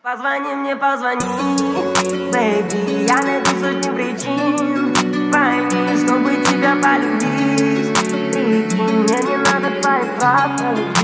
Позвони мне, позвони, бэйби, я найду сотни причин. Пойми, чтобы тебя полюбить. Прикинь, мне не надо твоих прав.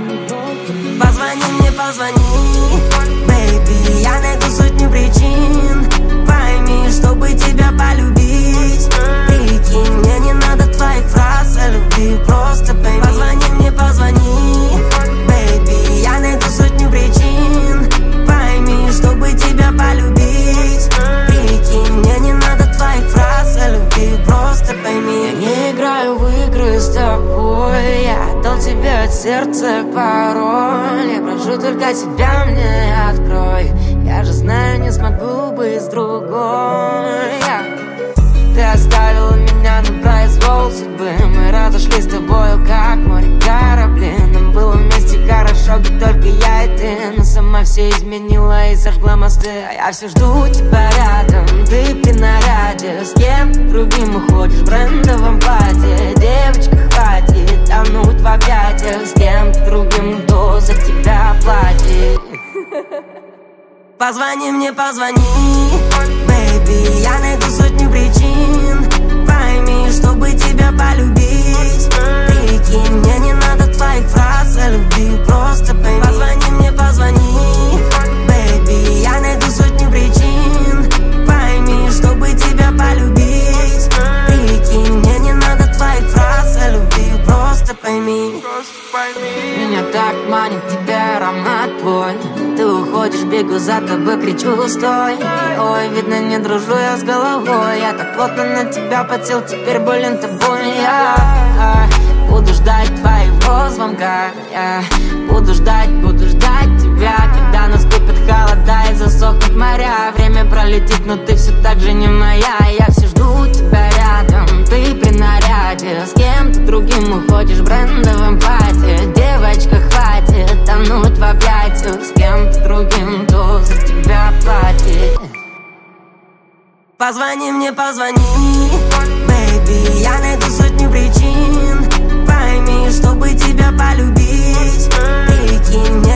Позвони мне, позвони, бэйби, я найду сотни причин. Пойми, чтобы тебя полюбить. Прикинь, мне не надо твоих фраз о любви, просто пойми. Позвони мне, позвони, бэйби, я найду сотни причин. Пойми, чтобы тебя полюбить. Прикинь, мне не надо твоих фраз о любви, просто пойми. Я не играю в игры с тобой, я дал тебе от сердца пароль. Я прошу только тебя мне открой. Я же знаю, не смогу быть с другой. Ты оставила меня на произвол судьбы. Мы разошлись с тобою, как море корабли. Нам было вместе хорошо, как только я и ты. Но сама все изменила и сожгла мосты. А я все жду тебя рядом. Ты при наряде, с кем другим уходишь в брендовом платье. Девочка, хватит тонуть в объятиях. С кем-то другим, кто за тебя платит. Позвони мне, позвони, бэйби, я найду сотни причин. Пойми, чтобы тебя полюбить. Прикинь, мне не надо твоих фраз о любви, просто пойми. Позвони мне, позвони, бэйби, я найду сотни причин. Пойми, чтобы тебя полюбить. Прикинь, мне не надо твоих фраз о любви, просто пойми. Меня так манит тебя аромат твой. Ты уходишь, бегу за тобой, кричу стой. Ой, видно, не дружу я с головой. Я так плотно на тебя подсел, теперь болен тобой. Я буду ждать твоего звонка. Я буду ждать тебя, когда наступит холода и засохнут моря. Время пролетит, но ты все так же не моя. Я все жду тебя рядом, ты при наряде. С кем-то другим уходишь в брендовом платье. Девочка, хватит тонуть в объятиях. С кем-то другим, кто за тебя платит. Позвони мне, позвони, бэйби, я найду сотни причин. Пойми, чтобы тебя полюбить. Прикинь,